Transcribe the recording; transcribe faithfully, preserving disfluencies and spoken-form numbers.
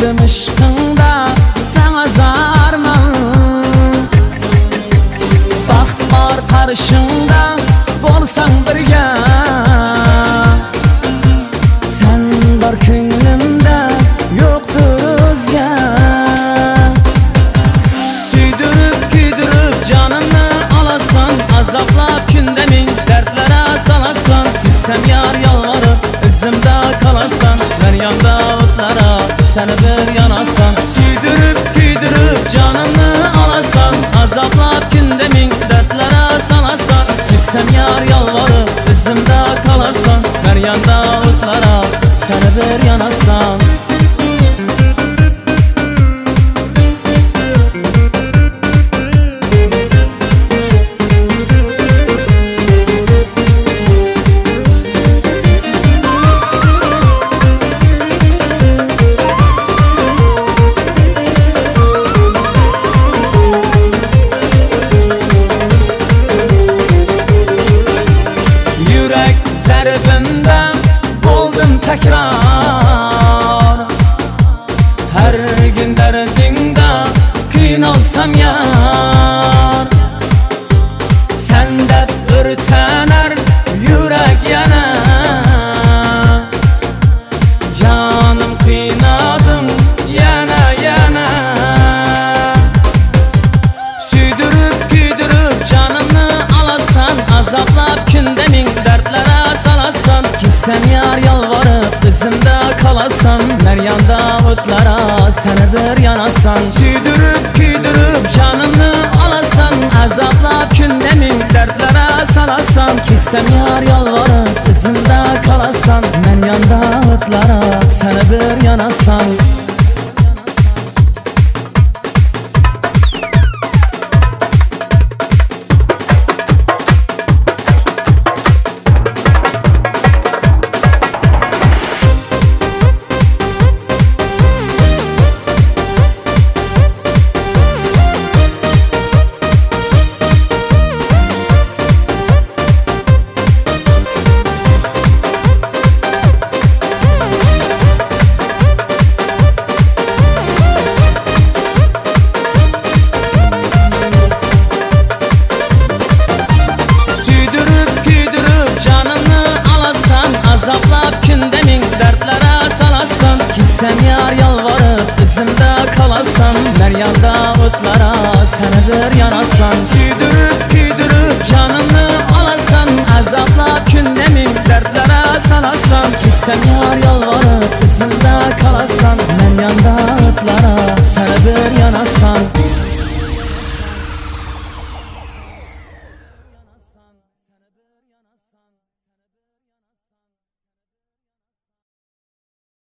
Öldüm aşkında sana zarman. Baxt var karşında bolsan birge. Sen var ko'nglimda yoktur o'zga. Suydirib kuydirib canımni alasan, azoblab kunda ming dardlara salasan. Gitsem yar yalvarıp izimda kalasan, meryanda o'tlara seni bir yanasan. Suydirib kuydirib canımni alasan, azoblab kunda ming dardlara salasan. Gitsem yar yalvarıp izimda kalasan, meryanda o'tlara seni bir yanasan. Zarbimda bo'ldim takrar. Her gün derdingda qiynalsam yar. Sende o'rtanar yurak yana. Canım qiynadim yana yana. Suydirib kuydirib canımni alasan, azoblab kunda ming dardlara salasan. Gitsem yar yalvarıp izimde kalasan, meryanda o'tlara seni bir yanasan. Suydirib kuydirib canımni alasan, azoblab kunda ming dardlara salasan. Gitsem yar yalvarıp izimde kalasan, meryanda o'tlara seni bir yanasan. Azoblab kunda ming dardlara salasan. Gitsem yar yalvarıp izimde kalasan, meryanda o'tlara seni bir yanasan. Suydirib kuydirib canımni alasan, azoblab kunda ming dardlara salasan. Gitsem yar yalvarıp